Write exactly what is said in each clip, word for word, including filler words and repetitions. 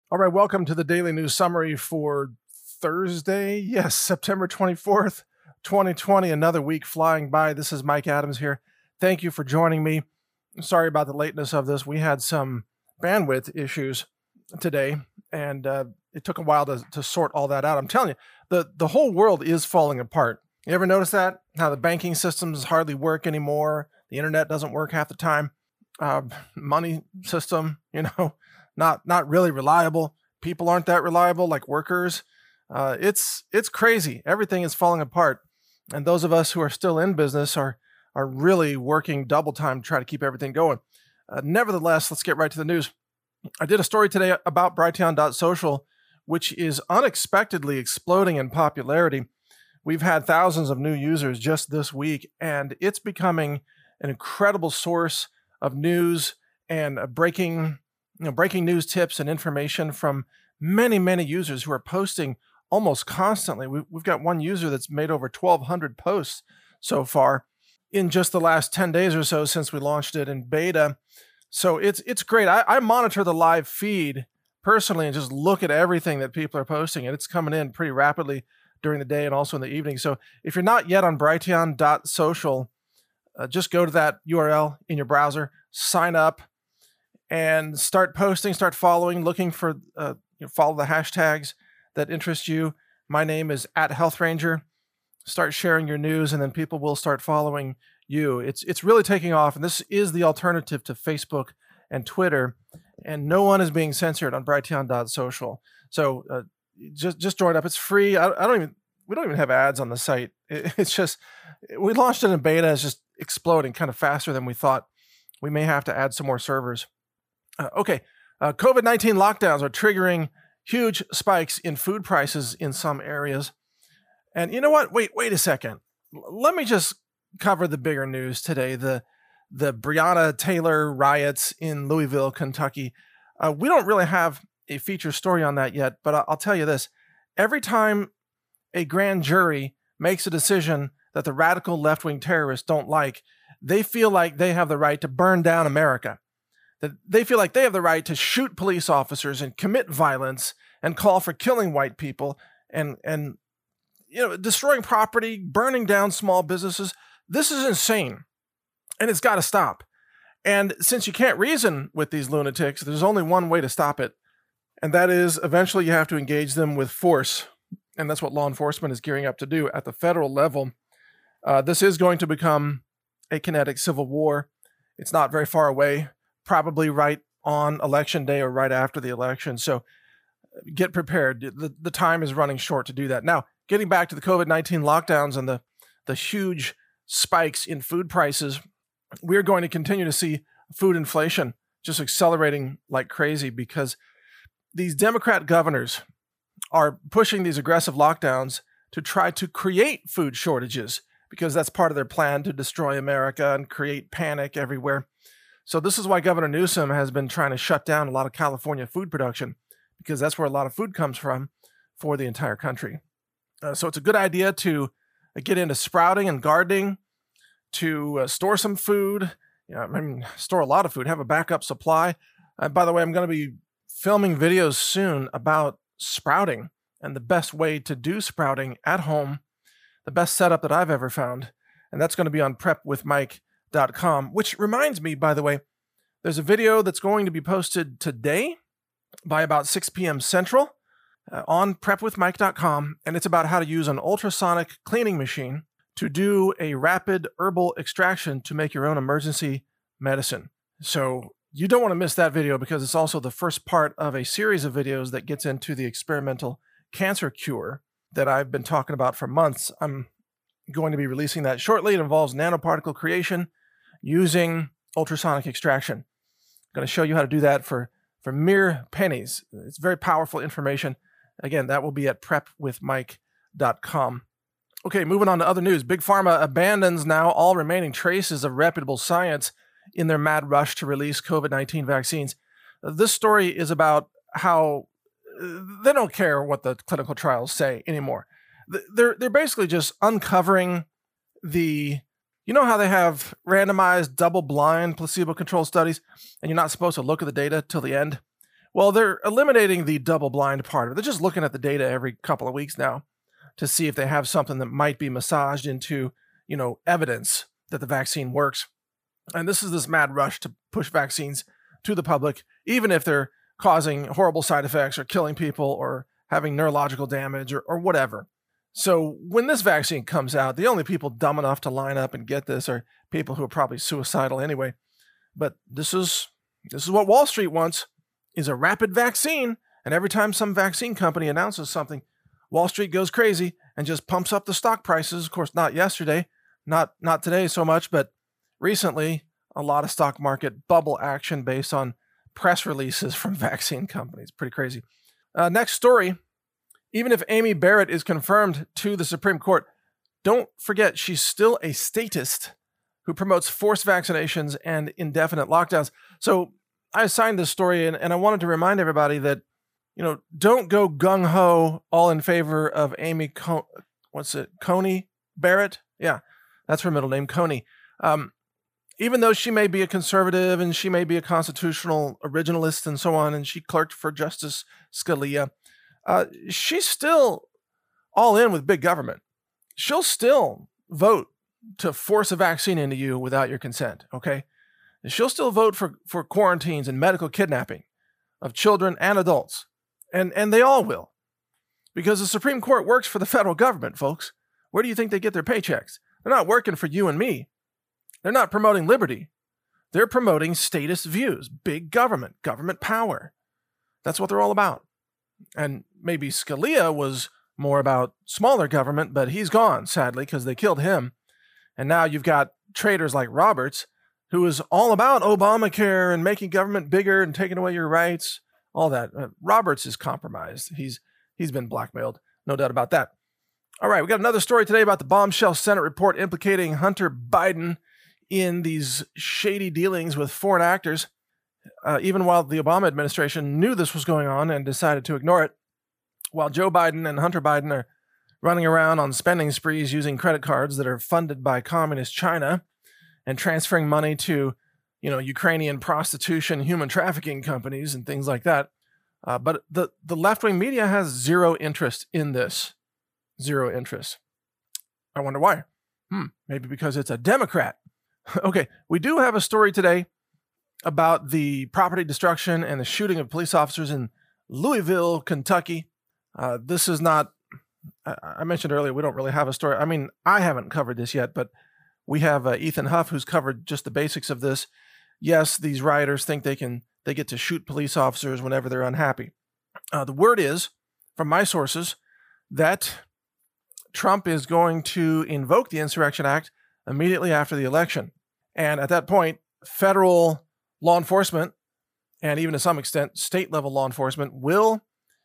All right, welcome to the Daily News Summary for Thursday. Yes, September twenty-fourth, twenty twenty. Another week flying by. This is Mike Adams here. Thank you for joining me. Sorry about the lateness of this. We had some bandwidth issues today, and uh, it took a while to, to sort all that out. I'm telling you, the, the whole world is falling apart. You ever notice that? How the banking systems hardly work anymore. The internet doesn't work half the time. Uh, money system, you know, not not really reliable. People aren't that reliable, like workers. Uh, it's it's crazy. Everything is falling apart, and those of us who are still in business are are really working double time to try to keep everything going. Uh, nevertheless, let's get right to the news. I did a story today about Brighteon dot social, which is unexpectedly exploding in popularity. We've had thousands of new users just this week, and it's becoming an incredible source of news and uh, breaking you know, breaking news tips and information from many, many users who are posting almost constantly. We, we've got one user that's made over twelve hundred posts so far in just the last ten days or so since we launched it in beta. So it's it's great. I, I monitor the live feed personally and just look at everything that people are posting, and it's coming in pretty rapidly during the day and also in the evening. So if you're not yet on Brighteon dot social, uh, just go to that U R L in your browser, sign up, and start posting, start following, looking for, uh, you know, follow the hashtags that interest you. My name is at Health Ranger. Start sharing your news, and then people will start following you. It's it's really taking off, and this is the alternative to Facebook and Twitter, and no one is being censored on Brighteon dot social. So uh, just just join up. It's free. I, I don't even we don't even have ads on the site. It, it's just we launched it in beta. It's just exploding kind of faster than we thought. We may have to add some more servers. Uh, okay, uh, COVID nineteen lockdowns are triggering huge spikes in food prices in some areas. And you know what? Wait, wait a second. L- let me just cover the bigger news today. The the Breonna Taylor riots in Louisville, Kentucky. Uh, we don't really have a feature story on that yet, but I- I'll tell you this. Every time a grand jury makes a decision that the radical left-wing terrorists don't like, they feel like they have the right to burn down America. That they feel like they have the right to shoot police officers and commit violence and call for killing white people and and you know destroying property, burning down small businesses. This is insane, and it's got to stop. And since you can't reason with these lunatics, there's only one way to stop it, and that is eventually you have to engage them with force, and that's what law enforcement is gearing up to do at the federal level. Uh, this is going to become a kinetic civil war. It's not very far away. Probably right on election day or right after the election. So get prepared. The, the time is running short to do that. Now, getting back to the COVID nineteen lockdowns and the, the huge spikes in food prices, we're going to continue to see food inflation just accelerating like crazy because these Democrat governors are pushing these aggressive lockdowns to try to create food shortages because that's part of their plan to destroy America and create panic everywhere. So this is why Governor Newsom has been trying to shut down a lot of California food production because that's where a lot of food comes from for the entire country. Uh, so it's a good idea to uh, get into sprouting and gardening, to uh, store some food, you know, I mean, store a lot of food, have a backup supply. Uh, by the way, I'm going to be filming videos soon about sprouting and the best way to do sprouting at home, the best setup that I've ever found. And that's going to be on prep with mike dot com, which reminds me, by the way, there's a video that's going to be posted today by about six p.m. Central uh, on prep with mike dot com, and it's about how to use an ultrasonic cleaning machine to do a rapid herbal extraction to make your own emergency medicine. So you don't want to miss that video because it's also the first part of a series of videos that gets into the experimental cancer cure that I've been talking about for months. I'm going to be releasing that shortly. It involves nanoparticle creation using ultrasonic extraction. I'm going to show you how to do that for, for mere pennies. It's very powerful information. Again, that will be at prep with mike dot com. Okay, moving on to other news. Big Pharma abandons now all remaining traces of reputable science in their mad rush to release COVID nineteen vaccines. This story is about how they don't care what the clinical trials say anymore. They're, they're basically just uncovering the, you know how they have randomized double-blind placebo-controlled studies and you're not supposed to look at the data till the end? Well, they're eliminating the double-blind part of it. They're just looking at the data every couple of weeks now to see if they have something that might be massaged into, you know, evidence that the vaccine works. And this is this mad rush to push vaccines to the public, even if they're causing horrible side effects or killing people or having neurological damage or, or whatever. So when this vaccine comes out, the only people dumb enough to line up and get this are people who are probably suicidal anyway. But this is this is what Wall Street wants, is a rapid vaccine. And every time some vaccine company announces something, Wall Street goes crazy and just pumps up the stock prices. Of course, not yesterday, not not today so much, but recently, a lot of stock market bubble action based on press releases from vaccine companies. Pretty crazy. Uh, next story. Even if Amy Barrett is confirmed to the Supreme Court, don't forget she's still a statist who promotes forced vaccinations and indefinite lockdowns. So I assigned this story, and, and I wanted to remind everybody that, you know, don't go gung-ho all in favor of Amy, Co- what's it, Coney Barrett? Yeah, that's her middle name, Coney. Um, even though she may be a conservative and she may be a constitutional originalist and so on, and she clerked for Justice Scalia, uh, she's still all in with big government. She'll still vote to force a vaccine into you without your consent, okay? And she'll still vote for, for quarantines and medical kidnapping of children and adults. And, and they all will. Because the Supreme Court works for the federal government, folks. Where do you think they get their paychecks? They're not working for you and me. They're not promoting liberty. They're promoting statist views, big government, government power. That's what they're all about. And maybe Scalia was more about smaller government, but he's gone, sadly, because they killed him. And now you've got traitors like Roberts, who is all about Obamacare and making government bigger and taking away your rights, all that. Uh, Roberts is compromised. He's he's been blackmailed, no doubt about that. All right, we got another story today about the bombshell Senate report implicating Hunter Biden in these shady dealings with foreign actors, uh, even while the Obama administration knew this was going on and decided to ignore it. While Joe Biden and Hunter Biden are running around on spending sprees using credit cards that are funded by communist China and transferring money to, you know, Ukrainian prostitution, human trafficking companies and things like that. Uh, but the, the left-wing media has zero interest in this. Zero interest. I wonder why. Hmm, maybe because it's a Democrat. Okay, we do have a story today about the property destruction and the shooting of police officers in Louisville, Kentucky. Uh, this is not, I, I mentioned earlier, we don't really have a story. I mean, I haven't covered this yet, but we have uh, Ethan Huff, who's covered just the basics of this. Yes, these rioters think they can, they get to shoot police officers whenever they're unhappy. Uh, the word is, from my sources, that Trump is going to invoke the Insurrection Act immediately after the election. And at that point, federal law enforcement, and even to some extent, state-level law enforcement, will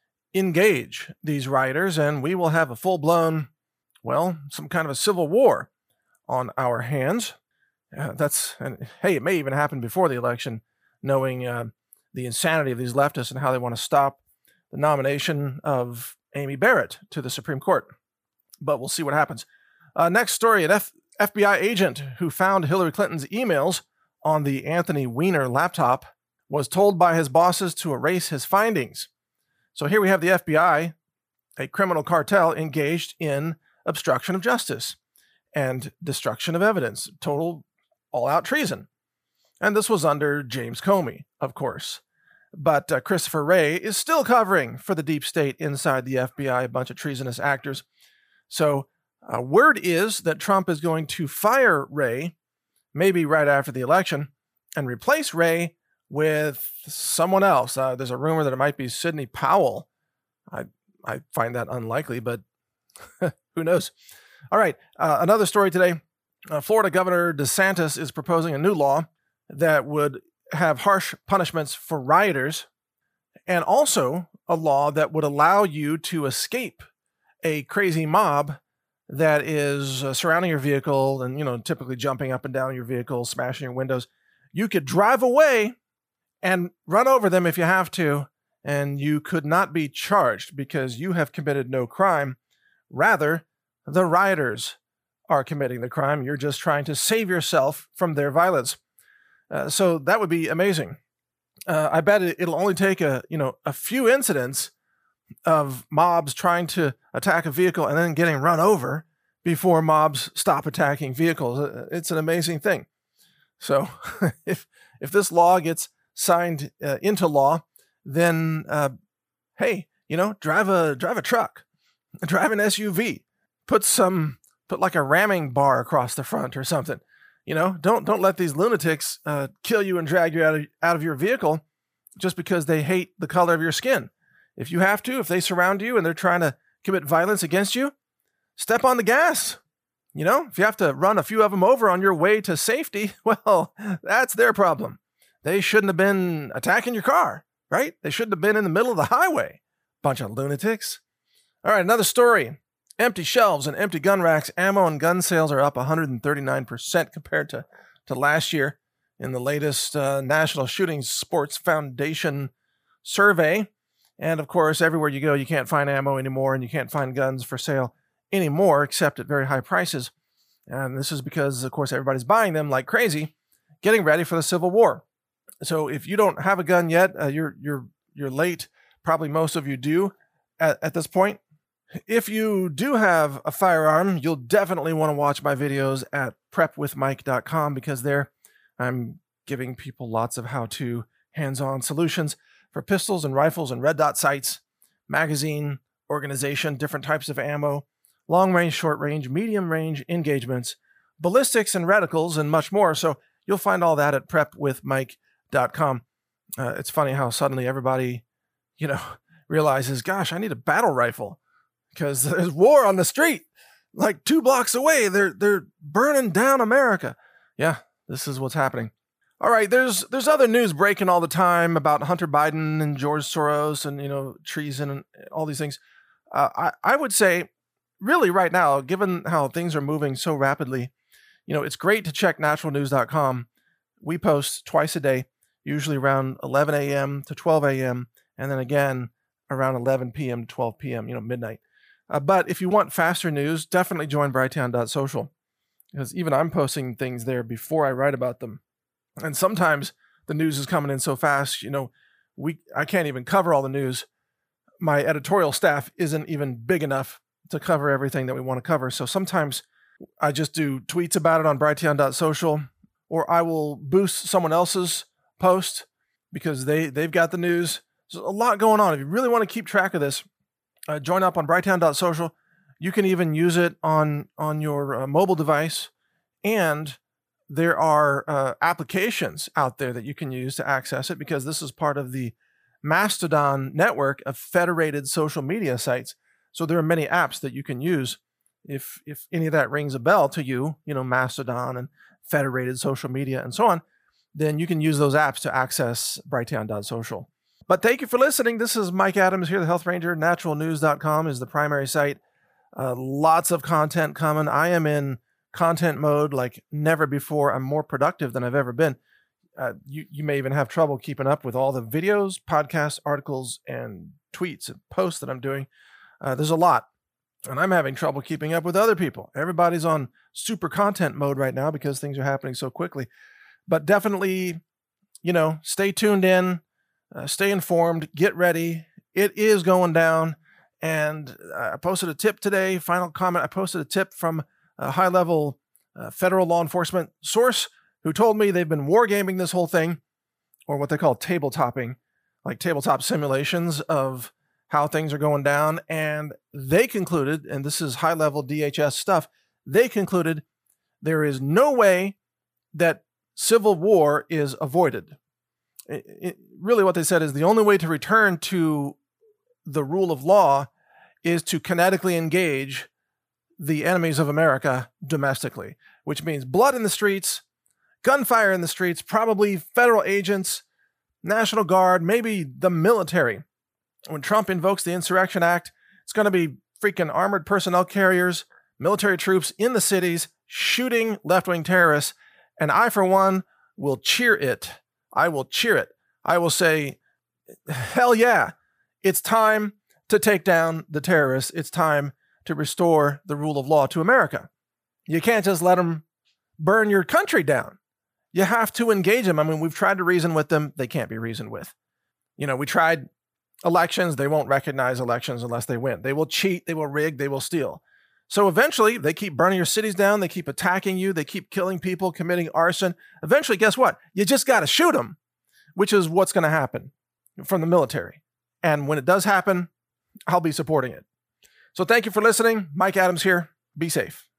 engage these rioters, and we will have a full-blown, well, some kind of a civil war on our hands. Uh, that's, and hey, it may even happen before the election, knowing uh, the insanity of these leftists and how they want to stop the nomination of Amy Barrett to the Supreme Court. But we'll see what happens. Uh, next story, an F- FBI agent who found Hillary Clinton's emails on the Anthony Weiner laptop was told by his bosses to erase his findings. So here we have the F B I, a criminal cartel engaged in obstruction of justice and destruction of evidence, total all-out treason. And this was under James Comey, of course. But uh, Christopher Wray is still covering for the deep state inside the F B I, a bunch of treasonous actors. So uh, word is that Trump is going to fire Wray, maybe right after the election, and replace Wray with someone else. Uh, there's a rumor that it might be Sidney Powell. I I find that unlikely, but who knows? All right, uh, another story today. Uh, Florida Governor DeSantis is proposing a new law that would have harsh punishments for rioters, and also a law that would allow you to escape a crazy mob that is uh, surrounding your vehicle and, you know, typically jumping up and down your vehicle, smashing your windows. You could drive away and run over them if you have to, and you could not be charged because you have committed no crime. Rather, the rioters are committing the crime. You're just trying to save yourself from their violence. Uh, so that would be amazing. Uh, I bet it, it'll only take a you know a few incidents of mobs trying to attack a vehicle and then getting run over before mobs stop attacking vehicles. It's an amazing thing. So if if this law gets signed uh, into law, then uh, hey, you know, drive a drive a truck, drive an S U V, put some put like a ramming bar across the front or something. You know, don't don't let these lunatics uh, kill you and drag you out of out of your vehicle just because they hate the color of your skin. If you have to, if they surround you and they're trying to commit violence against you, step on the gas. You know, if you have to run a few of them over on your way to safety, well, that's their problem. They shouldn't have been attacking your car, right? They shouldn't have been in the middle of the highway. Bunch of lunatics. All right, another story. Empty shelves and empty gun racks. Ammo and gun sales are up one hundred thirty-nine percent compared to, to last year in the latest uh, National Shooting Sports Foundation survey. And of course, everywhere you go, you can't find ammo anymore and you can't find guns for sale anymore, except at very high prices. And this is because, of course, everybody's buying them like crazy, getting ready for the Civil War. So if you don't have a gun yet, uh, you're you're you're late. Probably most of you do at, at this point. If you do have a firearm, you'll definitely want to watch my videos at prep with mike dot com because there I'm giving people lots of how-to hands-on solutions for pistols and rifles and red dot sights, magazine organization, different types of ammo, long range, short range, medium range engagements, ballistics and reticles, and much more. So you'll find all that at prep with mike dot com. Uh, it's funny how suddenly everybody, you know, realizes, gosh, I need a battle rifle because there's war on the street, like two blocks away. They're they're burning down America. Yeah, this is what's happening. All right, there's there's other news breaking all the time about Hunter Biden and George Soros and, you know, treason and all these things. Uh, I, I would say, really right now, given how things are moving so rapidly, you know, it's great to check natural news dot com. We post twice a day, usually around eleven a.m. to twelve a.m., and then again around eleven p.m. to twelve p.m., you know, midnight. Uh, but if you want faster news, definitely join brighteon dot social, because even I'm posting things there before I write about them. And sometimes the news is coming in so fast, you know, we I can't even cover all the news. My editorial staff isn't even big enough to cover everything that we want to cover. So sometimes I just do tweets about it on brighteon dot social, or I will boost someone else's post because they, they've got the news. There's a lot going on. If you really want to keep track of this, uh, join up on brighteon dot social. You can even use it on, on your uh, mobile device, and there are uh, applications out there that you can use to access it because this is part of the Mastodon network of federated social media sites. So there are many apps that you can use. If if any of that rings a bell to you, you know, Mastodon and federated social media and so on, then you can use those apps to access brighteon dot social. But thank you for listening. This is Mike Adams here, the Health Ranger. natural news dot com is the primary site. Uh, lots of content coming. I am in content mode like never before. I'm more productive than I've ever been. Uh, you, you may even have trouble keeping up with all the videos, podcasts, articles, and tweets and posts that I'm doing. Uh, there's a lot. And I'm having trouble keeping up with other people. Everybody's on super content mode right now because things are happening so quickly. But definitely, you know, stay tuned in, uh, stay informed, get ready. It is going down. And I posted a tip today, final comment. I posted a tip from a high-level uh, federal law enforcement source who told me they've been wargaming this whole thing, or what they call tabletopping, like tabletop simulations of how things are going down. And they concluded, and this is high-level D H S stuff, they concluded there is no way that civil war is avoided. It, it, really what they said is the only way to return to the rule of law is to kinetically engage the enemies of America domestically, which means blood in the streets, gunfire in the streets, probably federal agents, National Guard, maybe the military. When Trump invokes the Insurrection Act, it's going to be freaking armored personnel carriers, military troops in the cities, shooting left-wing terrorists. And I, for one, will cheer it. I will cheer it. I will say, hell yeah, it's time to take down the terrorists. It's time to restore the rule of law to America. You can't just let them burn your country down. You have to engage them. I mean, we've tried to reason with them. They can't be reasoned with. You know, we tried elections. They won't recognize elections unless they win. They will cheat. They will rig. They will steal. So eventually, they keep burning your cities down. They keep attacking you. They keep killing people, committing arson. Eventually, guess what? You just got to shoot them, which is what's going to happen from the military. And when it does happen, I'll be supporting it. So thank you for listening. Mike Adams here. Be safe.